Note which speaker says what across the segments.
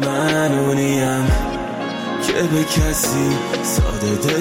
Speaker 1: من اونیم که به کسی ساده دل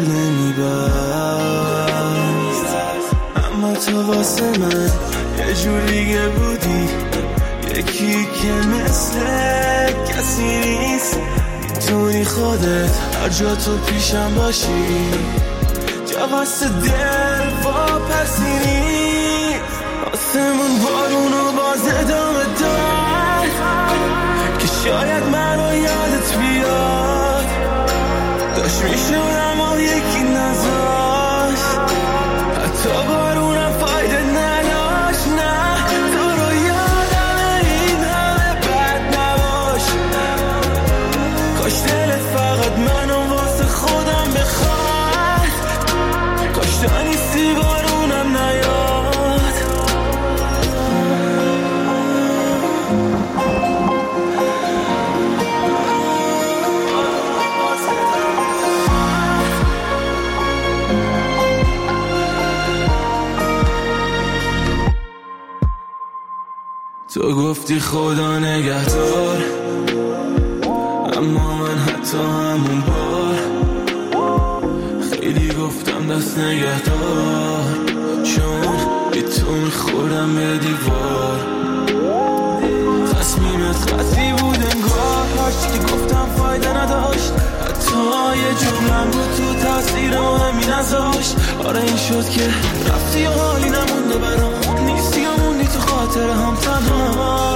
Speaker 1: نمیبست، اما تو واسه من یه جور دیگه بودی، یکی که مثل کسی نیست. میتونی خودت هر جا تو پیشم باشی، جا واسه دل واپسینی. آسمون بارونو باز ادامه داد که شاید منو یادت بیاد، داشت میشد اما یکی نذاشت، حتی بارونم فایده نداشت. نه تو رو یادم این همه بد نباش، کاش دلت فقط منو واسه خودم بخواد، کاش تو نیستی بارونم نیاد. تو گفتی خدا نگهدار، اما من حتی همون بار خیلی گفتم دست نگهدار، چون بی تو میخورم به دیوار. تصمیمت قطعی بود انگار، هرچی که گفتم فایده نداشت، حتی یه جملم بود تو تاثیر مهمی نذاشت. آره این شد که رفتی و حالی نمونده برام، نیستی و موندی تو خاطر هم تنها.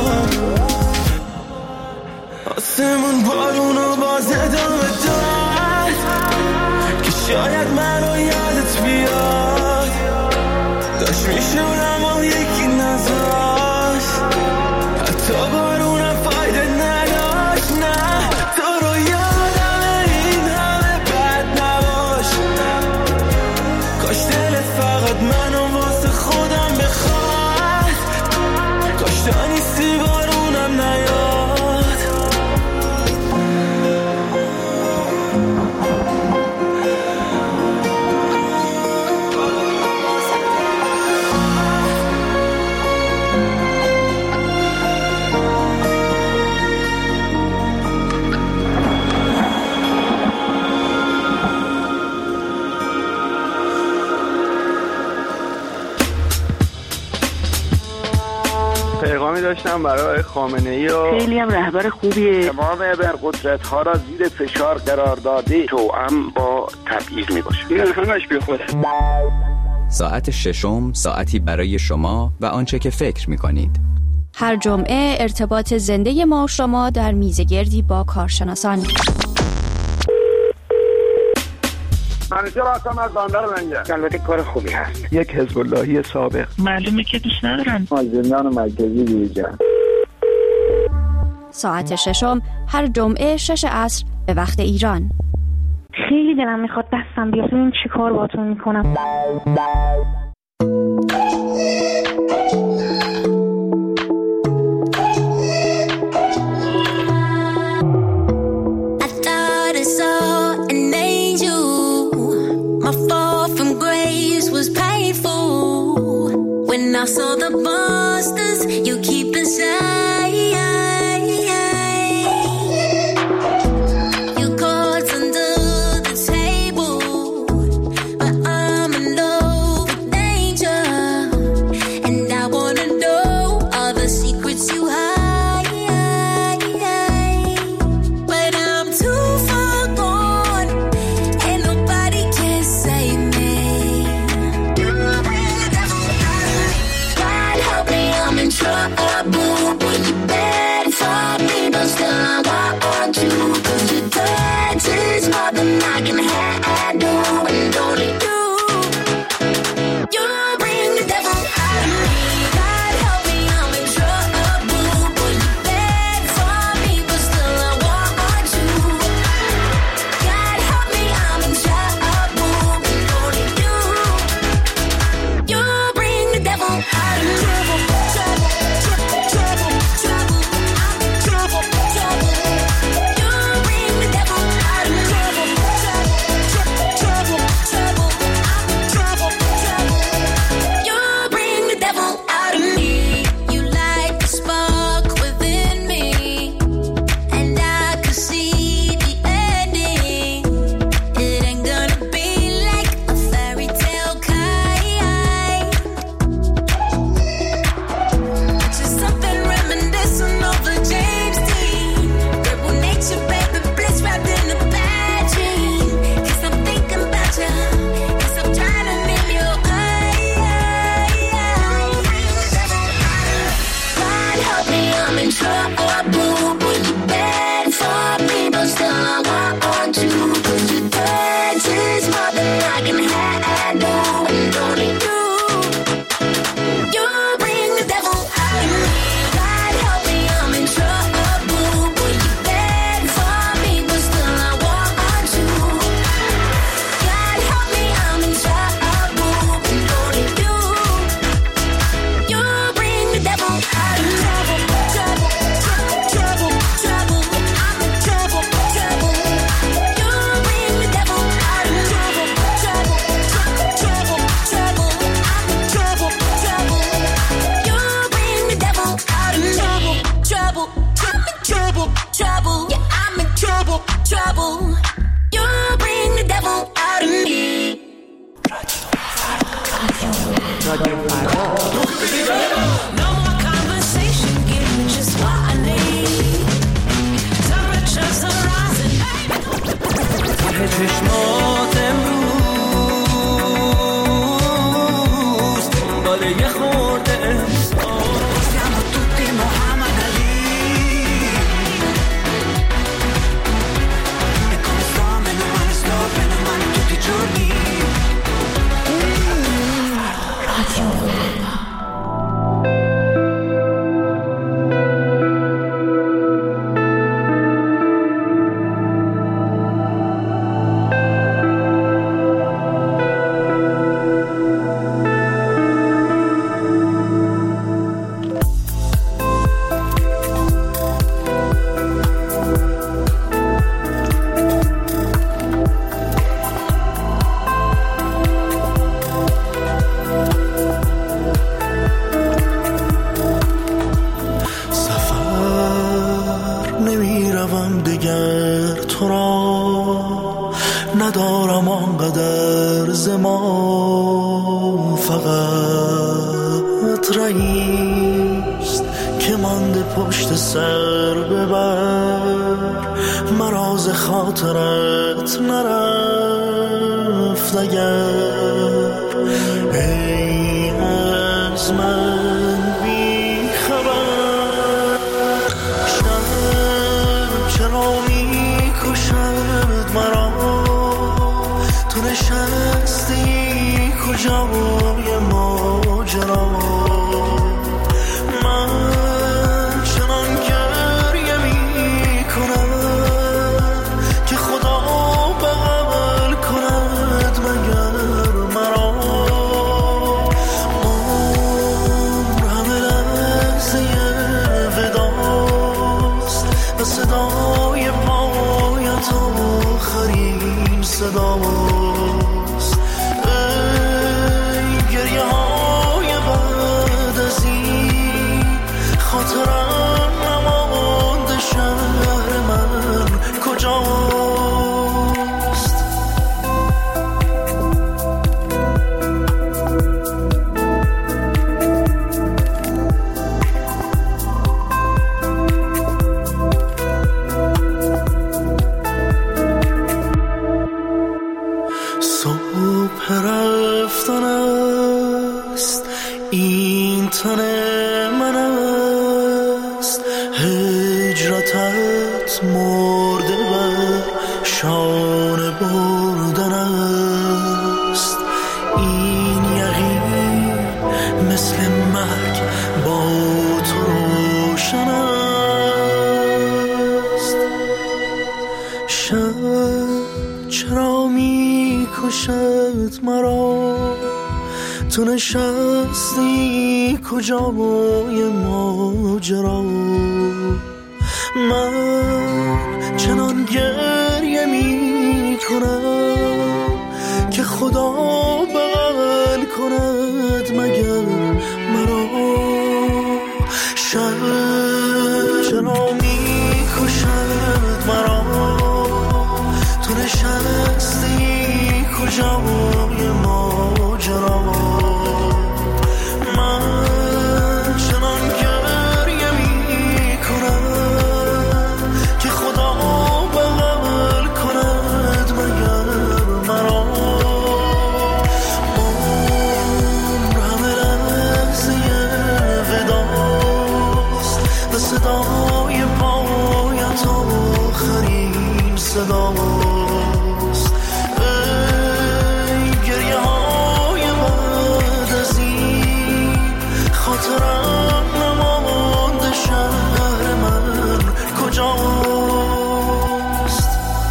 Speaker 1: آسمون بارونو باز ادامه داد که شاید منو یادت بیاد، داشت میشد اما یکی نذاشت، حتی بارونم فایده نداشت. نه تو رو یادم این همه بد نباش، کاش دلت فقط منو واسه خودم بخواد، کاش تو نیستی بارونم نیاد.
Speaker 2: پیغامی داشتم برای خامنه‌ای و
Speaker 3: خیلی هم رهبر خوبیه،
Speaker 2: تمام ابرقدرت‌ها را زیر فشار قرار داده، توأم با تبعیض میباشه. این همش بی خوده.
Speaker 4: ساعت ششم، ساعتی برای شما و آنچه که فکر می‌کنید.
Speaker 5: هر جمعه ارتباط زنده ما و شما در میزگردی با کارشناسان.
Speaker 2: منیجر هستم از بندر لنگر. البته کار خوبی هست. یک حزب اللهی سابق.
Speaker 3: معلومه که دوست ندارن.
Speaker 2: از زندان مرکزی بیرون.
Speaker 5: ساعت ششم هر جمعه 6 عصر به وقت ایران.
Speaker 3: خیلی دلم میخواد دستم بیاد ببینم چی کار باهاتون میکنم.
Speaker 6: I saw the monsters you keep inside. You caught under the table, but I'm in love with danger, and I wanna know all the secrets you hide. But I'm too far gone, and nobody can save me. God help
Speaker 1: چشمات امروز دنبال یه خورده احساس.
Speaker 7: Siamo tutti Muhammad Ali e come sto meno male tutti i giorni.
Speaker 1: تو را ندارم آنقدر زمان، فقط رئیست که مانده پشت سر ببر، مراز خاطرت نرفت اگر ای از من بی خبر. شب چرا می کشد مرا، تو نشستی کجای ماجرا، من چنان گریه می کنم که خدا بغل کند مگر مرا. عمر همه لحظه وداست و صدای پایت آخرین صداست. ای گریه های بعد از این خاطرم نمانده، شهر من کجاست؟ صبح رفتن است، این تن من است، هجرتت مرده بر شانه بردن است. این یقین مثل مرگ با تو روشن است. شب چرا می کشد مرا، تو نشستی کجای ماجرا، من چنان گریه می کنم که خدا بغل کند مگر مرا. شب چرا می کشد مرا، تو نشستی کجای ماجرا، من چنان گریه می کنم که خدا بغل کند مگر مرا. عمر همه لحظه وداست و صدای پایت آخرین صداست. ای گریه های بعد از این خاطرم نمانده، شهر من کجاست؟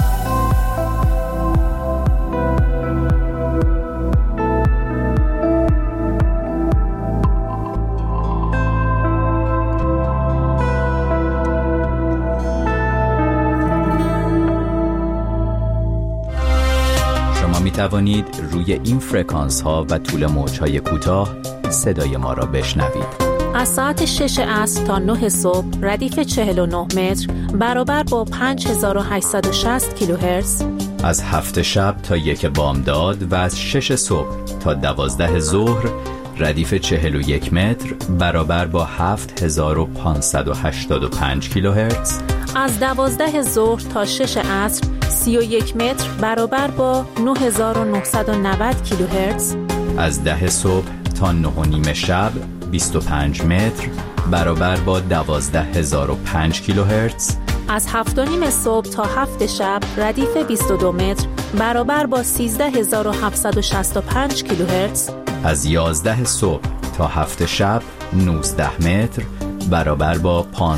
Speaker 4: می توانید روی این فرکانس ها و طول موج های کوتاه صدای ما را بشنوید.
Speaker 8: از ساعت 6 عصر تا 9 صبح ردیف 49 متر برابر با 5860 کیلوهرتز.
Speaker 4: از 7 شب تا 1 بامداد و از 6 صبح تا 12 ظهر ردیف 41 متر برابر با 7585 کیلوهرتز.
Speaker 8: از 12 ظهر تا 6 عصر 31 متر برابر با 9990 کیلوهرتز.
Speaker 4: از 10 صبح تا 9:30 شب 25 متر برابر با 12005 کیلوهرتز.
Speaker 8: از 7:30 صبح تا 7 شب ردیف 22 متر برابر با 13765 کیلوهرتز.
Speaker 4: از 11 صبح تا 7 شب 19 متر برابر با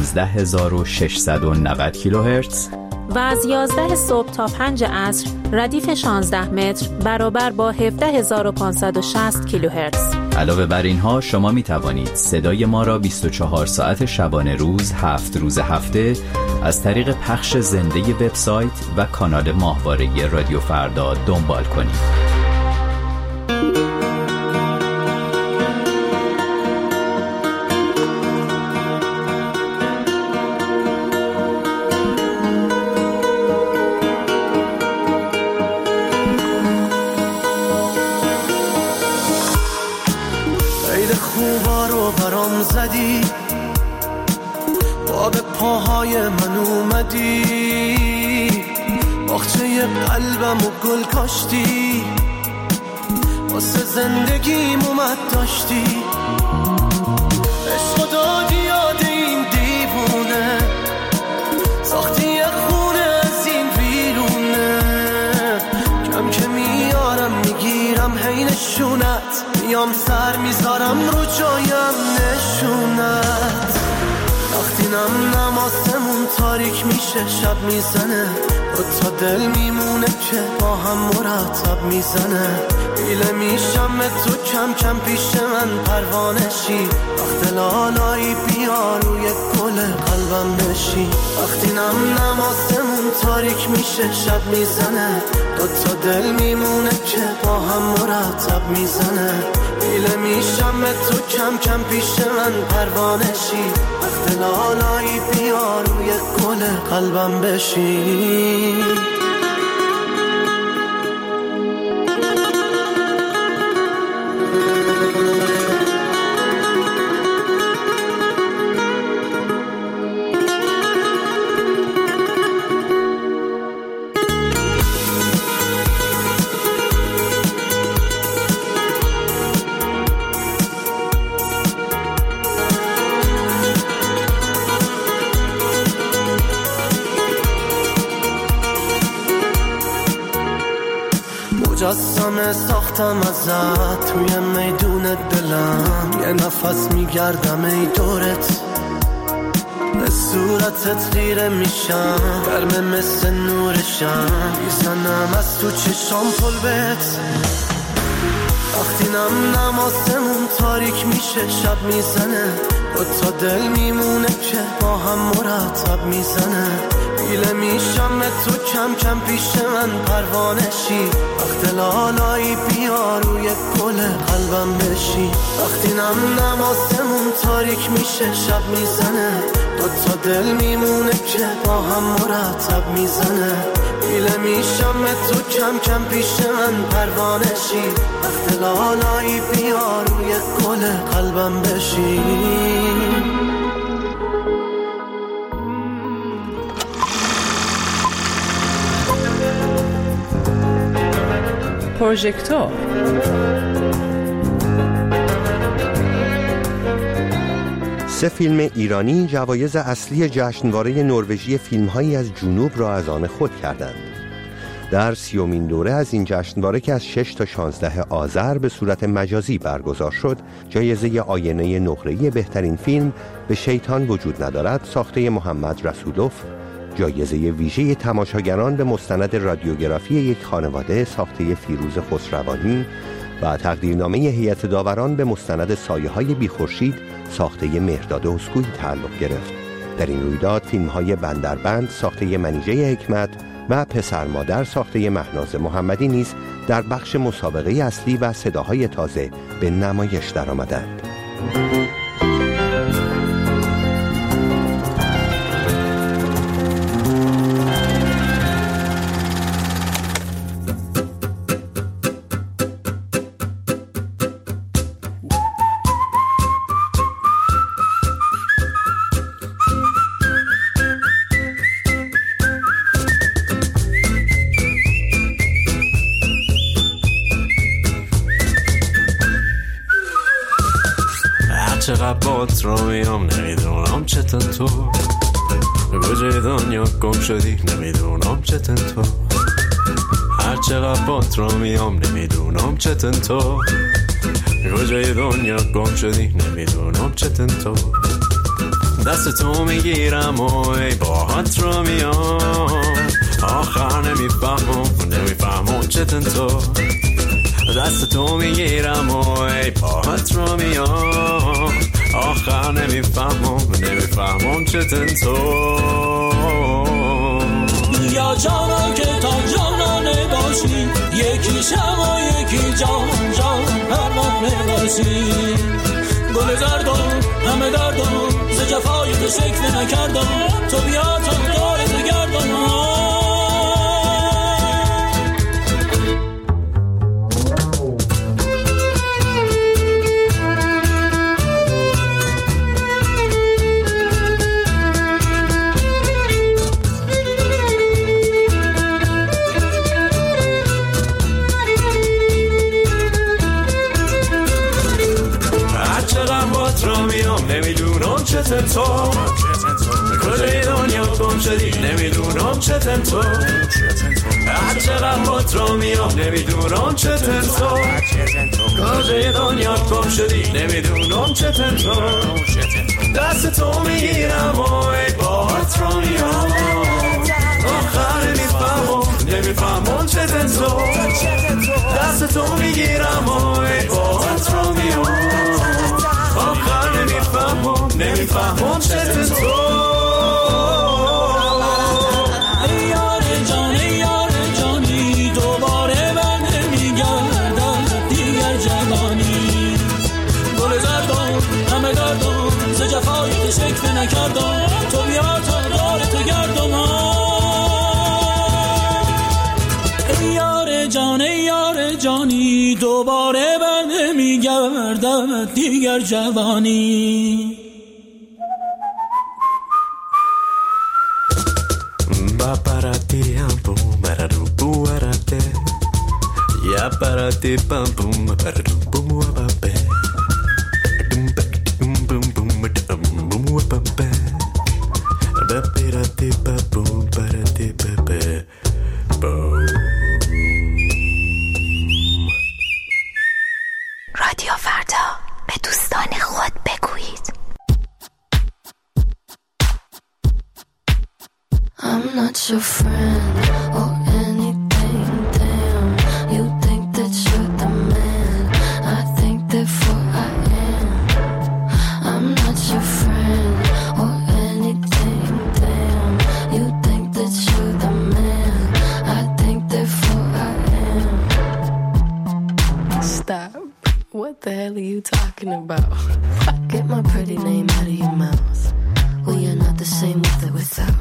Speaker 4: 15690 کیلوهرتز.
Speaker 8: و از 11 صبح تا 5 عصر ردیف 16 متر برابر با 17560 کیلوهرتز.
Speaker 4: علاوه بر اینها شما می توانید صدای ما را 24 ساعت شبانه روز 7 روز هفته از طریق پخش زنده وبسایت و کانال ماهواره رادیو فردا دنبال کنید.
Speaker 1: خوبا رو برام زدی، با به پاهای من اومدی، باغچه قلبم و گل کاشتی، واسه زندگیم اومد داشتی، عشق دادی یاد این دیوونه، ساختی یه خونه از این ویرونه، کم که میارم میگیرم حینشونت، میام سر میذارم رو جایم نشونت، وقتی نم آسمون تاریک میشه شب میزنه، تا دل میمونه که با هم مرتب میزنه، بیله میشم تو کم کم پیش من پروانشی، وقت لالایی بیا روی گل قلبم بشی، وقتی نم آسمون تاریک میشه شب میزنه، تا دل میمونه که با هم مرتب میزنه، بیله میشم تو کم کم پیش من پروانشی، وقت لالایی بیا روی گل قلبم بشی. مجسمه ساختم ازت توی میدون دلم، یه نفس میگردم ای دورت، به صورتت خیره میشم، گرمه مثل نورشم، میزنم از تو چشام پلبت، وقتی نم آسمون تاریک میشه شب میزنه، تا دل میمونه که با هم مرتب میزنه، بیله میشم تو کم کم پیش من پروانشی، وقت لالایی بیا روی گل قلبم بشی، وقتی نم آسمون تاریک میشه شب میزنه، تا دل میمونه که با هم مرتب میزنه، بیله میشم تو کم کم پیش من پروانشی، وقت لالایی بیا روی گل قلبم بشی.
Speaker 9: پروژکتور
Speaker 10: سه فیلم ایرانی جوایز اصلی جشنواره نروژی فیلم‌هایی از جنوب را از آن خود کردند. در 30مین دوره از این جشنواره که از 6 تا 16 آذر به صورت مجازی برگزار شد، جایزه آینه نقره‌ای بهترین فیلم به شیطان وجود ندارد ساخته محمد رسولوف، جایزه ویژه تماشاگران به مستند رادیوگرافی یک خانواده ساخته فیروز خسروانی و تقدیرنامه هیئت داوران به مستند سایه‌های بی‌خورشید ساخته مهرداد اسکویی تعلق گرفت. در این رویداد فیلم‌های بندربند ساخته منیژه حکمت و پسر مادر ساخته مهناز محمدی نیز در بخش مسابقه اصلی و صداهای تازه به نمایش درآمدند.
Speaker 1: چقدر بات رو میام نمیدونم چطور تو کجای دنیا گم شدی نمیدونم چطور تو هر چقدر بات رو میام نمیدونم چطور تو کجای دنیا گم شدی نمیدونم چطور تو دست تو میگیرم و ای باهات رو میام آخر نمیفهمم چطور تو دست تو میگیرم و ای باهات رو میام آخر نمیفهمم چطور تو
Speaker 9: یا جانا که تا جانانه باشی یکی شم و یکی جان پروانه باشی گل زردم همه دردم ز جفای تو شکل نکردم تو بیا تا داره تو گردم
Speaker 1: نمیدونم چطور تو کجای دنیا گم شدی نمیدونم چطور تو هر چقدر بات رو میام نمیدونم چطور تو کجای دنیا گم شدی نمیدونم چطور تو دست تو میگیرم و ای باهات رو میام آخر نمیفهمم چطور تو دست تو میگیرم و ای باهات رو میام آخر نمیفهمم چطور تو
Speaker 9: ای یار جانی دوباره من نمیگردم دیگر جوانی گل زردم همه دردم ز جفای تو شکل نکردم تو بیا تا دار تو گردم ای یار جانی دوباره من نمیگردم دیگر جوانی
Speaker 1: Ya para ti pam pum para pum pa pe bum bum bum bum pa pe ba para ti pa pum para ti pa pe
Speaker 6: رادیو فردا به دوستان خود بگویید I'm not your friend or anything, damn. You think that you're the man, I think therefore I am. I'm not your friend or anything, damn. You think that you're the man, I think therefore I am. Stop. What the hell are you talking about? Get my pretty name out of your mouth. Well, you're not the same with or without.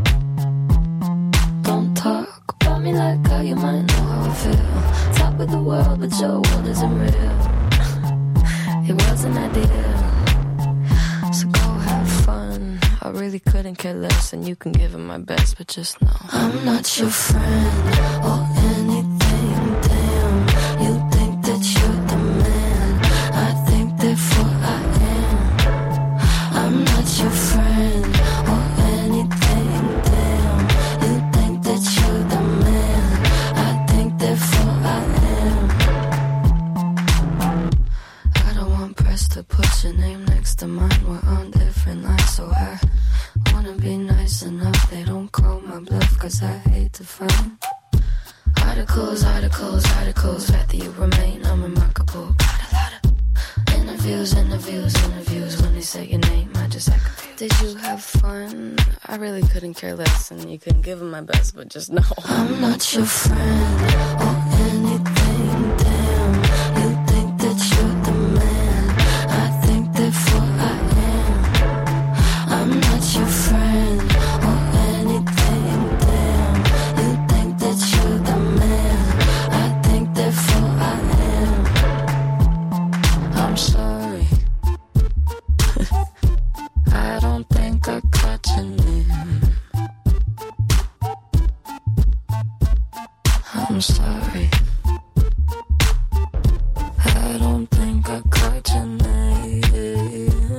Speaker 6: Don't talk about me like how you might know how I feel. Top of the world, but your world isn't real. It wasn't ideal. So go have fun. I really couldn't care less, and you can give it my best, but just know I'm not your friend or anything, damn. You think that you're the man, I think therefore I am. I'm not your friend or anything, damn. You think that you're the man, I think therefore I am. I don't want press to put your name next to mine. We're on different lines, so I wanna be nice enough. They don't call my bluff, cause I hate to find articles, rather you remain unremarkable. Got a lot of interviews. When they say your name, I just act confused. Did you have fun? I really couldn't care less, and you couldn't give them my best, but just know I'm not your friend or anything, damn. You think that you're the man, I think therefore I am. I'm not your friend or anything, damn. You think that you're the man, I think therefore I am. I'm sorry. I don't think I caught your name. I'm sorry. I don't think I caught your name.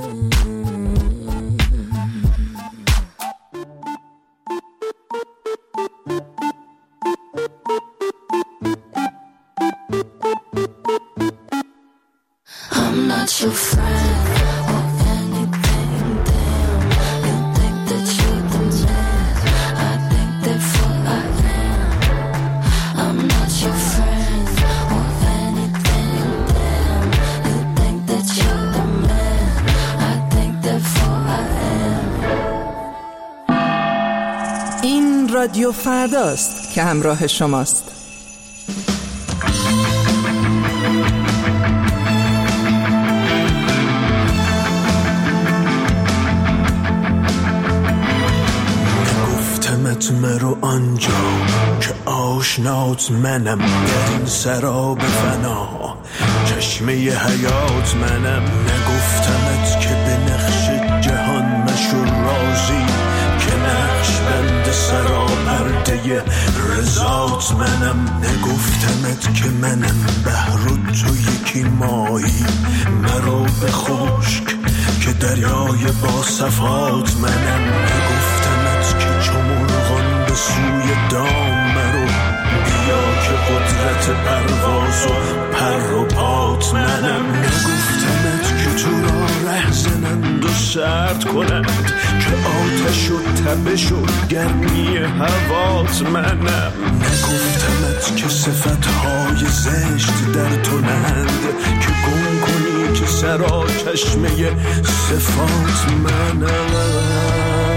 Speaker 11: رادیو فرداست که همراه شماست.
Speaker 1: نگفتمت مرو آنجا که آشنات منم، در این سراب فنا چشمه حیات منم. نگفتمت که به نقش جهان مشو رازی، که نقش بند سرا پرده رضات منم. نگفتمت که منم بحر و تو یکی مایی، مرو به خشک که دریای با صفات منم. نگفتمت که چو مرغان به سوی دام مرو، بیا که قدرت پرواز و پر و پات منم. نگفتمت که تو را ره زنند و سرد کنند، که آتش و تبش و گرمی هوات منم. نگفتمت که صفتهای زشت در تو نند، که گم کنی که سرا چشمه صفات منم.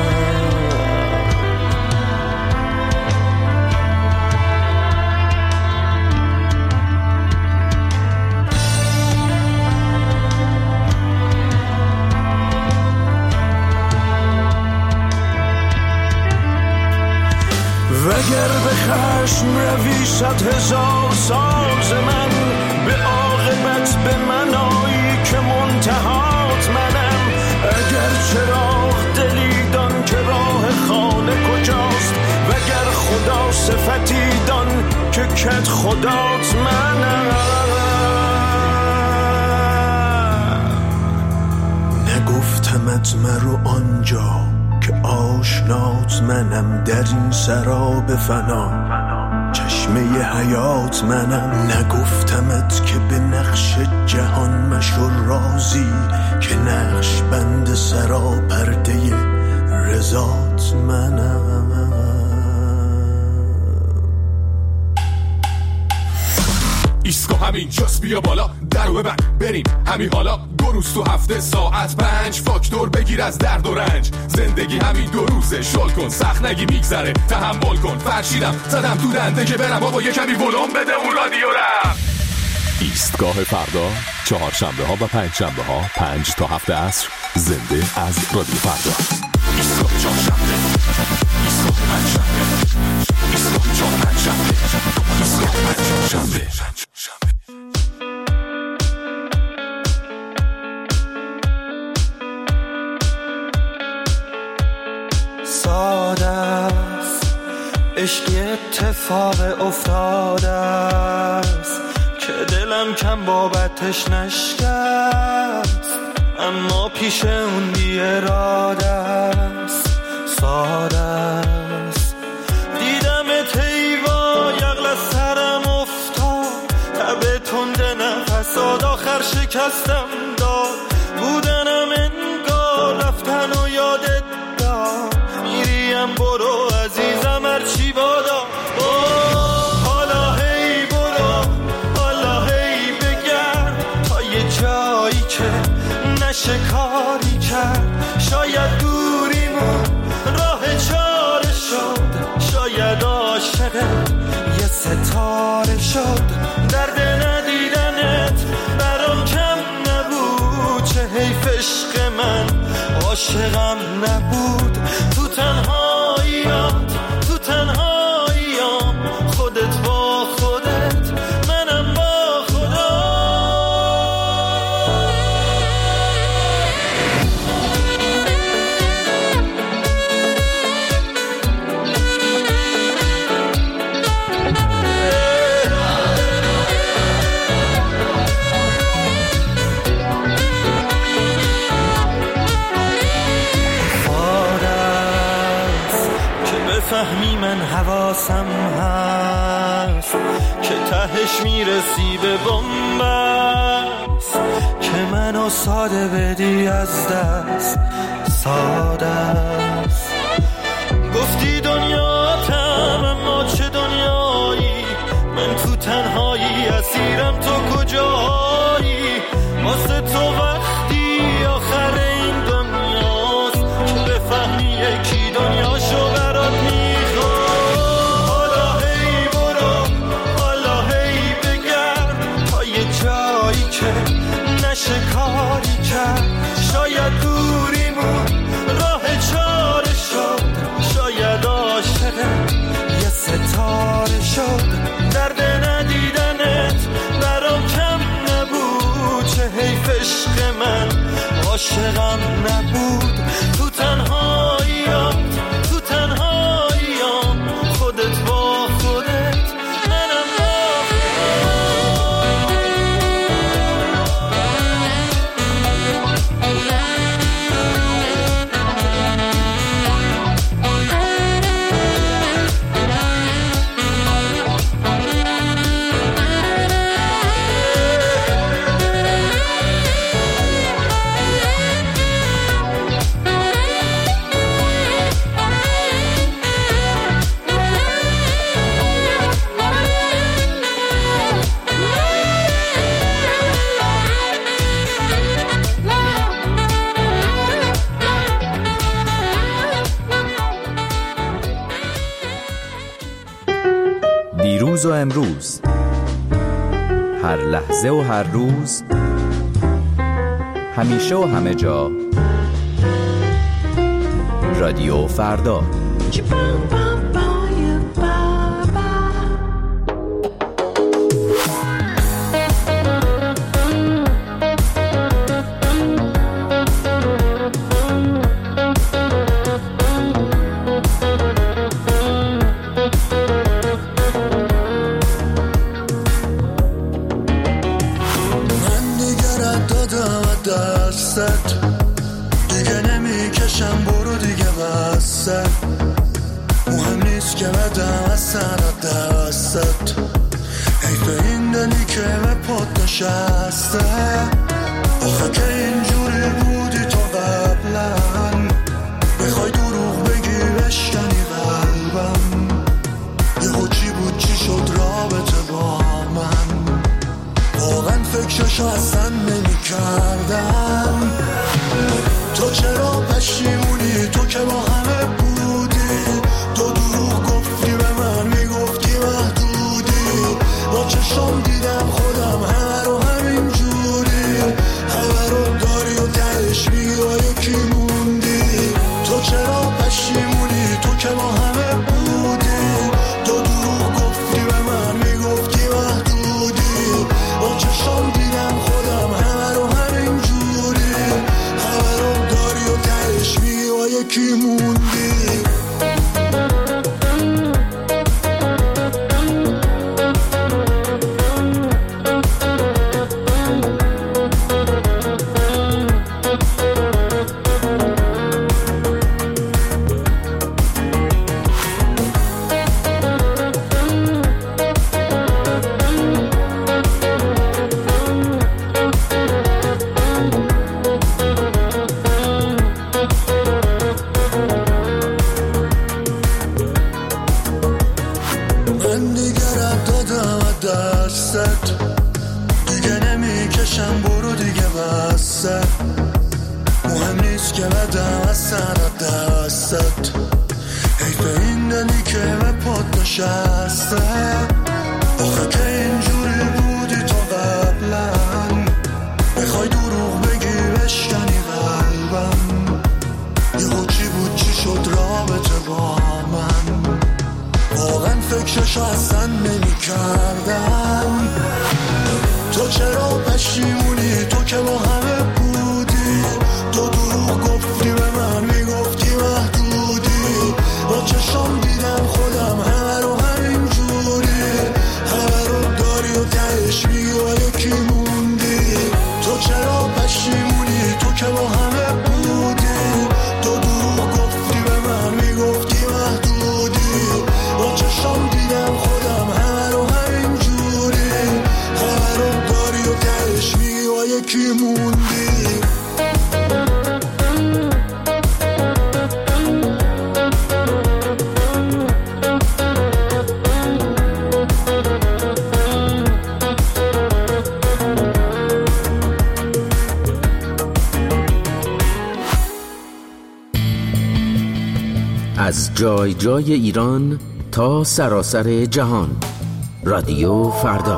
Speaker 1: وگر به خشم روی 100,000 ساز من، به عاقبت به من آیی که منتهات منم. اگر چراغ دلی دان که راه خانه کجاست، وگر خدا صفتی دان که کت خدات منم. نگفتمت مرو آنجا که آشنات منم، در این سراب فنا چشمه حیات منم. نگفتمت که به نقش جهان مشو رازی، که نقش بند سرا پرده رضات منم.
Speaker 12: ایسکو همین جاست، بیا بالا درو ببند بریم همین حالا. 2 روز تو هفته ساعت 5 فاکتور بگیر از درد و رنج. زندگی همین 2 روزه، شل کن سخت نگی میگذره، تحمل کن. فرشیدم زدم تو دنده که برم بابا یه کمی ولوم بده اون رادیو رم.
Speaker 13: ایستگاه فردا، 4 شنبه ها و 5 شنبه ها 5 تا 7 عصر، زنده از رادیو فردا.
Speaker 12: ایستگاه 4 شنبه، ایستگاه 5 شنبه، ایستگاه 4 5 شنبه، ایستگاه 5 شنبه.
Speaker 1: ساده است عشقی اتفاق افتاده است، که دلم کم بابتش نشکست، اما پیش اون بی اراده است. ساده است دیدم تیوا یغل از سرم افتاد، تب تنده نفساد آخر شکستم داد. بودنم انگار رفتن و یادت داد، میریم برو عزیزم هرچی بادا. حالا هی برو، حالا هی بگرد، تا یه جایی که نشه کاری کرد. شاید دوریمون راه چاره شد، شاید عاشقت یه ستاره شد. درد ندیدنت برام کم نبود، چه حیف عشق من عاشقم نبود. تو تنهاییات، تو تنهاییام، خودت با خودت، منم با خدا. فهمی من حواسم هست، که تهش میرسی به بنبست، که منو ساده بدی از دست. ساده است گفتی دنیاتم، اما چه دنیایی؟ من تو تنهایی اسیرم، تو کجایی؟ واسه تو وقتی آخر این دنیاست، که بفهمی یکی دنیاشو برات میخواد. عاشقم نبود. تو تنهاییام تو تنهاییام خودت با خودت منم با
Speaker 4: دیروز و امروز، هر لحظه و هر روز، همیشه و همه جا، رادیو فردا.
Speaker 1: دیگه نمیکشم برو دیگه وسط، مهم نیست که بدم از سرت دستت، حیف این دلی که به پات نشسته. آخه که اینجوری بودی تو قبلا، میخوای دروغ بگی بشکنی قلبم، یهو چی بود چی شد رابطه با من، واقعا فکرشو اصلا نمی کردم. تو چرا پشیمونی تو که با همه بودی، تو دروغ گفتی به من میگفتی محدودی، با چشم دیدم خودم همه رو همین جوری، همه رو داری و درش میگی و یکی موندی. تو چرا پشیمونی تو که با همه بودی، تو دروغ گفتی به من میگفتی محدودی، با چشم دیدم خودم همه رو همین جوری، همه رو داری و درش میگی و یکی موندی. دیگه نمیکشم برو دیگه وسط، مهم نیست که بدم از سرت دستت، حیف این دلی که به پات نشسته. آخه که اینجوری بودی تو قبلا، میخوای دروغ بگی بشکنی قلبم، یهو چی بود چی شد رابطه با من، واقعا فکرشو اصلا نمی کردم. تو چرا پشیمونی تو که با همه بودی، تو دروغ گفتی به من میگفتی محدودی، با چشم دیدم خودم همه رو همین جوری، همه رو داری و درش میگی و یکی موندی. تو چرا پشیمونی تو که با همه بودی، تو دروغ گفتی به من میگفتی محدودی، با چشم دیدم خودم همه رو همین جوری، همه رو داری و درش میگی و یکی موندی.
Speaker 14: از جای جای ایران تا سراسر جهان، رادیو فردا.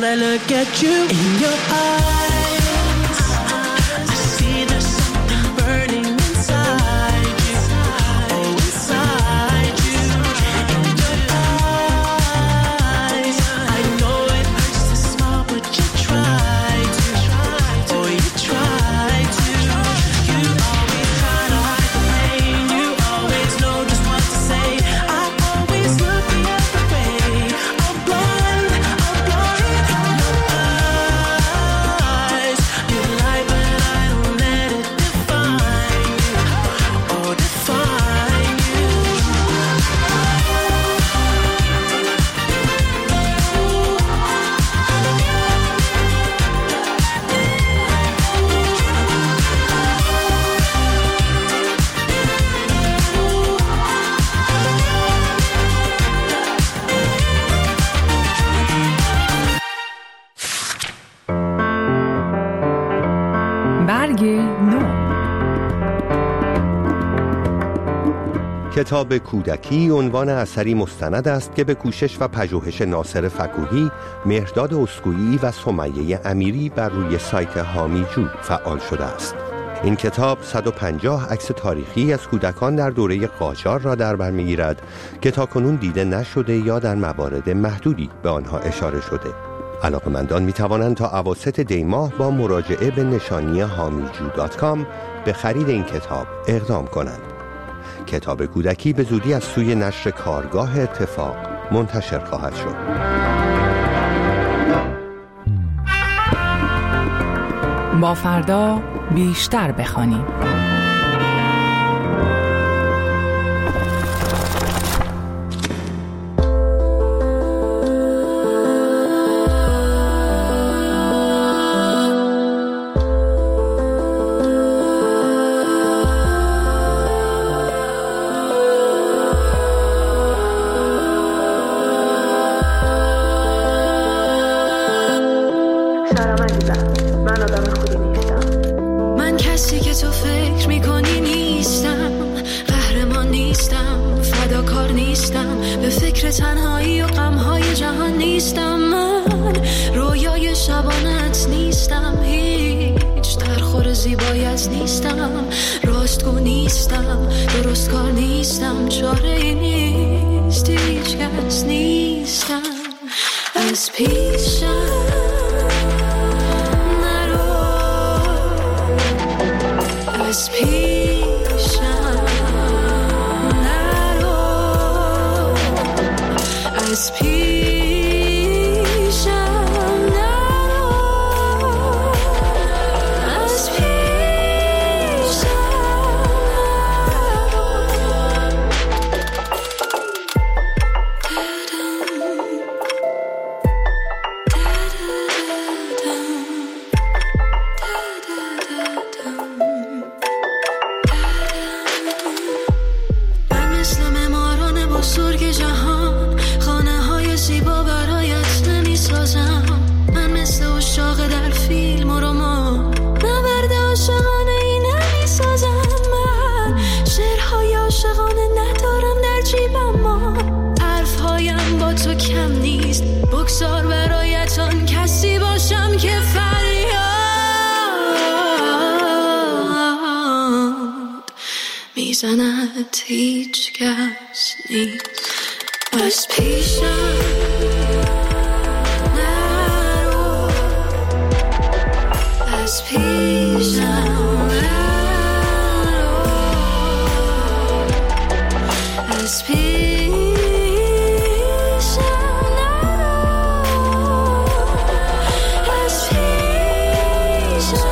Speaker 9: I look at you in your eyes, I see there's something burning inside you. Oh, inside you. In your eyes, I know it hurts to smile, but you try to. Oh, you try to. You always try to hide the pain. You always know just what to say. I always look the other way. I'm blind in your eyes. You lie, but I don't let it define you. Oh, define you.
Speaker 11: برگ نو.
Speaker 10: کتاب کودکی عنوان اثری مستند است که به کوشش و پژوهش ناصر فکوهی، مهرداد اسکویی و سمیه امیری بر روی سایت هامیجو فعال شده است. این کتاب 150 عکس تاریخی از کودکان در دوره قاجار را در بر می‌گیرد که تاکنون دیده نشده یا در موارد محدودی به آنها اشاره شده. علاقه‌مندان می‌توانند تا اواسط دی ماه با مراجعه به نشانی hamijo.com به خرید این کتاب اقدام کنند. کتاب کودکی به زودی از سوی نشر کارگاه اتفاق منتشر خواهد شد.
Speaker 11: با فردا بیشتر بخوانیم.
Speaker 6: تنهایی و غم‌های جهان نیستم. من رویای شبانت نیستم، هیچ درخور زیبایت نیستم، راستگو نیستم، درست کار نیستم، چاره نیست، هیچ کس نیستم. از پیشم نرو، از پیشم نرو، از پیشم نرو، از پیشم من مثل معماران بزرگ جهان خانه های زیبا برایت نمی سازم. من مثل عشاق در فیلم و رمان نبرد عاشقانه ای نمی سازم. من شعرهای عاشقانه ندارم در جیبم، ما حرفهایم با تو کم نیست. بگذار برایت آن کسی باشم که فریاد میزند، هیچ کس نیست. از پیشم نرو، از پیشم نرو، از پیشم نرو، از پیشم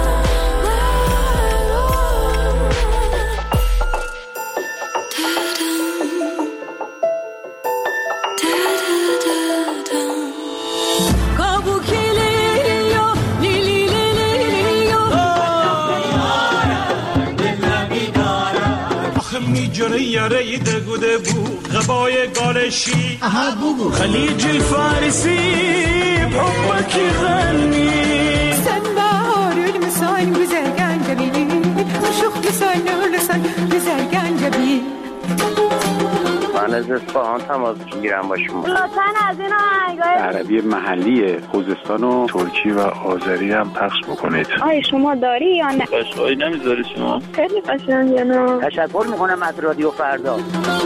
Speaker 9: میجره یاره دگوده بو غبای گالشی خلیج الفارسی بحبك غني
Speaker 15: سنبار المسان güzelgen جبینی شوخ لسان لسان güzelgen جبین.
Speaker 2: من از اصفهان تماس میگیرم با شما.
Speaker 3: لطفاً از این آهنگای
Speaker 2: عربی محلی خوزستان و ترکی و آذری هم پخش بکنید.
Speaker 3: آیا شما داری یا نه؟
Speaker 2: قشنگی نمیذاری شما؟
Speaker 3: خیلی قشنگه. نه
Speaker 16: تشکر میکنم از رادیو فردا.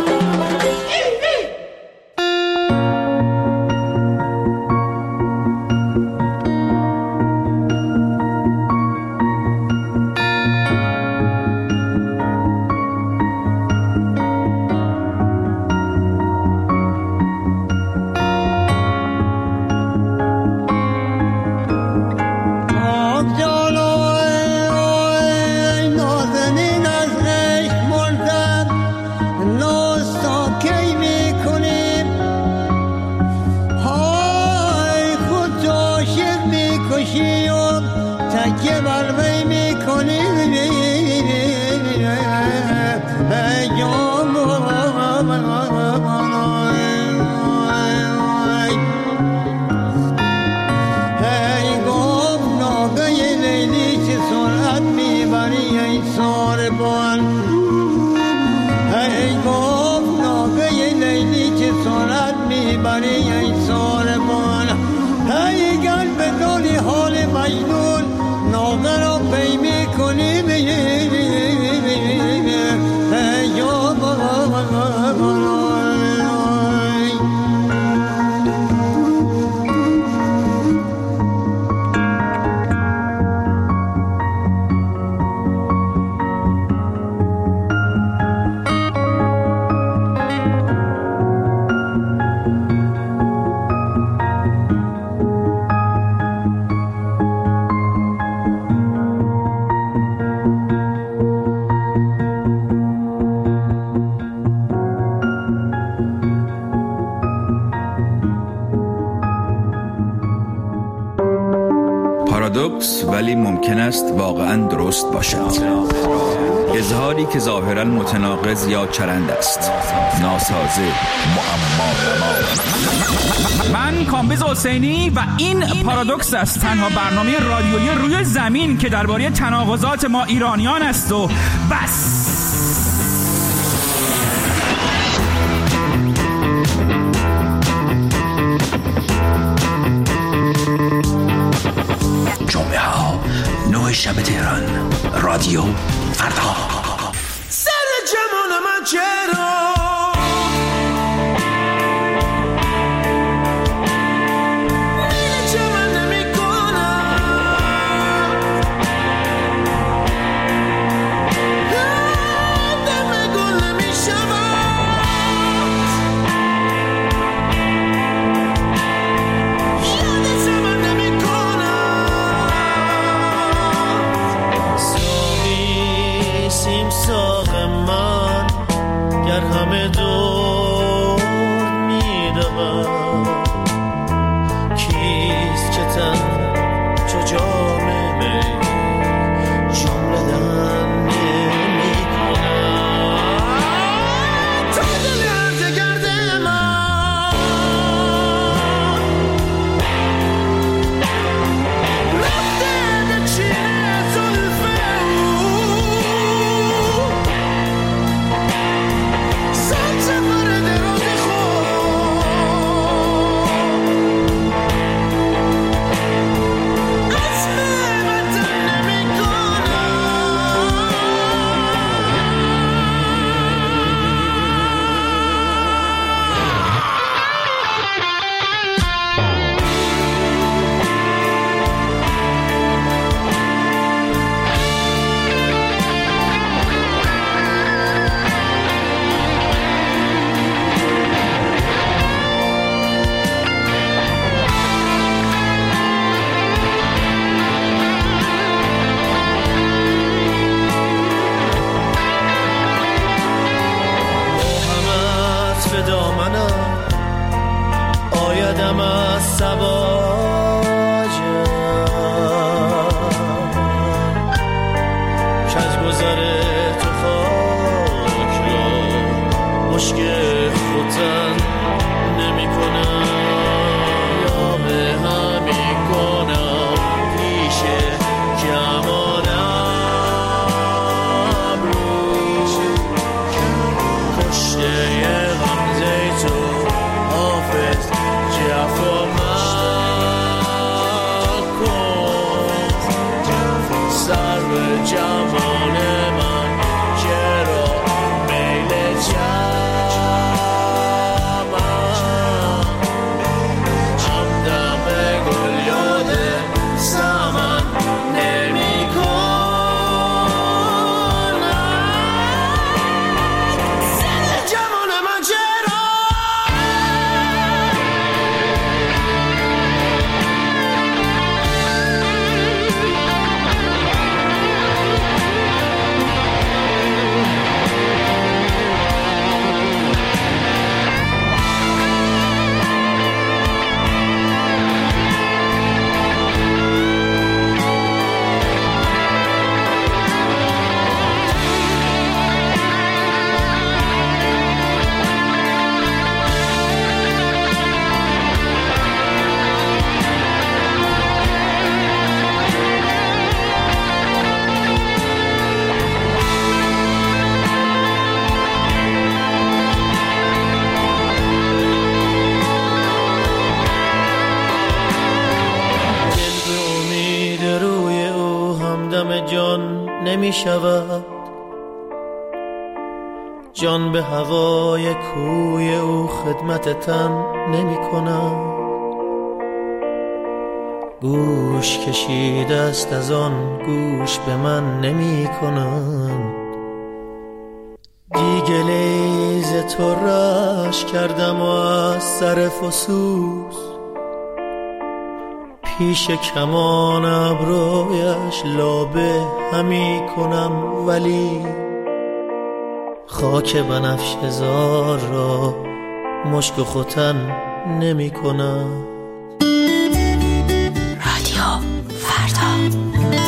Speaker 17: پارادوکس ولی ممکن است واقعا درست باشد. اظهاری که ظاهرا متناقض یا چرند است، ناسازه، معما.
Speaker 18: من کامبیز حسینی و این پارادوکس است، تنها برنامه رادیویی روی زمین که درباره تناقضات ما ایرانیان است و بس.
Speaker 19: جمعه ها 9 شب تهران، رادیو فردا.
Speaker 1: سر جمال من چرا همه دور میدوم کیست که تن چو جام می جمله دن نمی کنم تا دل عرض گرد من رفته به چین زلفه غمزه
Speaker 20: همدم جان نمی شود، جان به هوای کوی او خدمت تن نمی کند. گوش کشیده است از آن گوش به من نمی کند. دیگه لیز تو رش کردم و از سر فسوس پیش کمان ابرویش لابه همی کنم، ولی خاک بنفشه زار را مشک و ختن نمی کنم.
Speaker 6: رادیو فردا.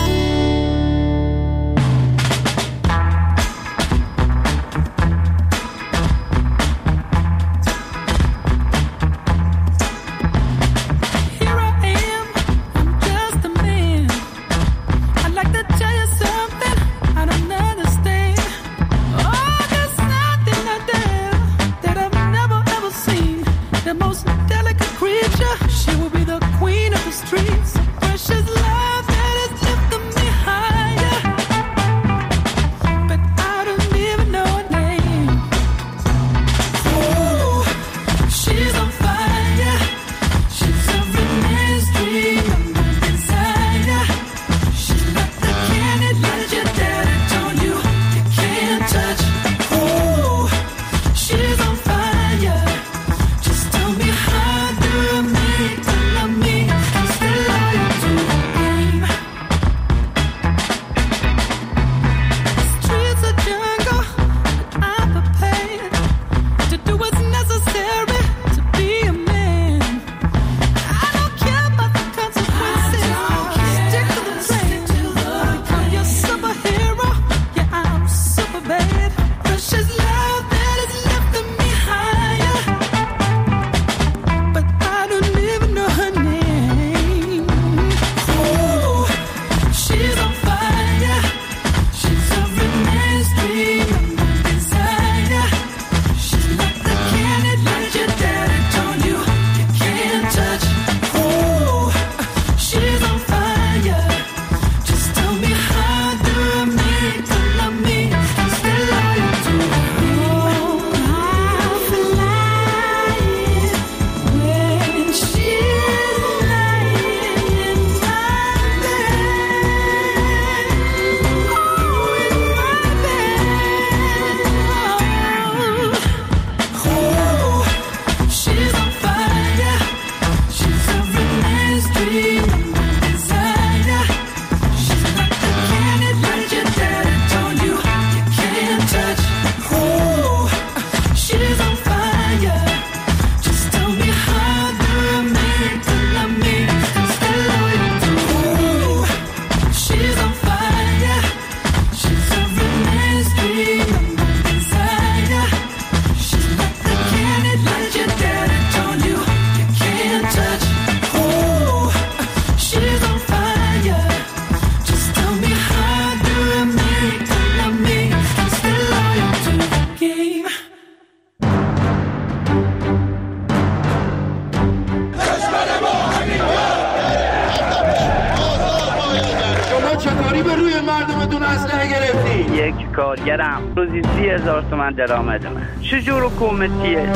Speaker 16: کارگرم روزی 30,000 تومان درآمدمه. چجور حکومتیه؟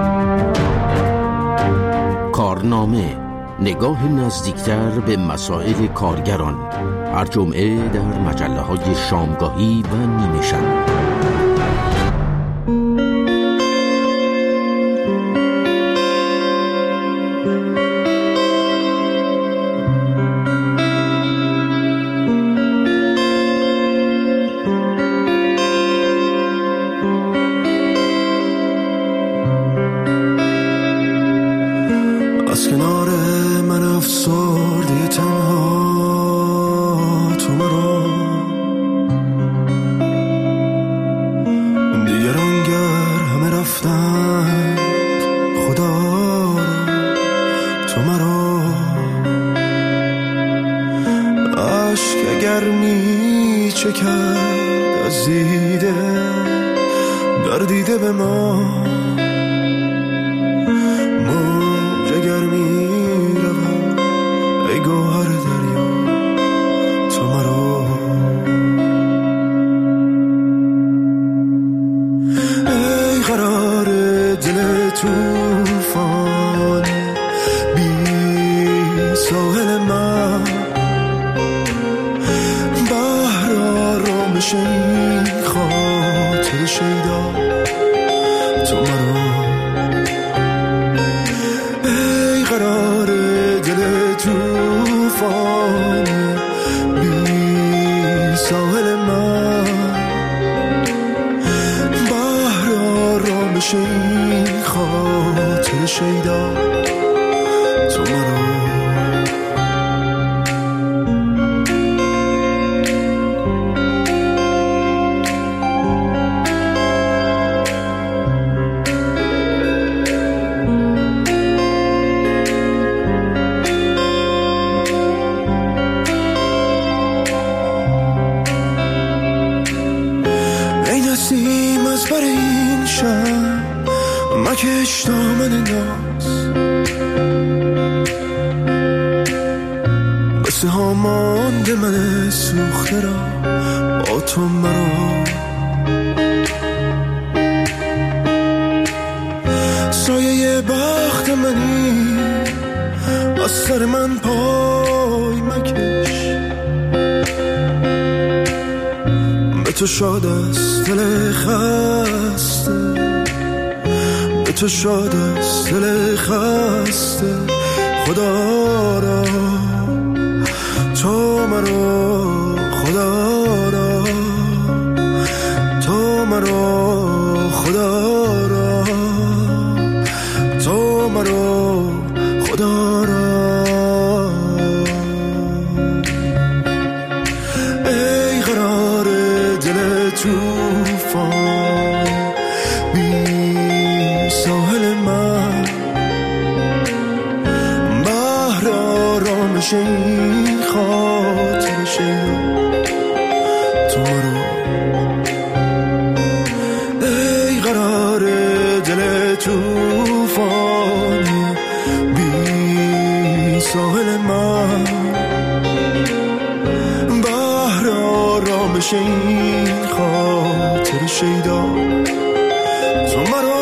Speaker 14: کارنامه، نگاه نزدیکتر به مسائل کارگران، هر جمعه در مجله‌های شامگاهی و نیمه شب.
Speaker 1: ای گوهر دریا تو مرا توفان بی ساحل من بحر آرامش این خاطر شیدا تو مرا ای قرار دل توفان بی ساحل من بحر آرامش این خاطر شیدا تو مرا مکش دامن ناز بسه ها مانده من سوخته را با تو مرا سایه بخت منی از سر من پای مکش به تو شاد است دل خسته تو شاد است دل خسته خدا را تو مرا خدا را تو مرا خدا را تو مرا خدا را ای قرار دل توفان ساحل من بحر آرامش این خاطر شیدا تو رو ای قرار دل توفان بی ساحل من بحر آرامش این خاطر شیدا تو مرا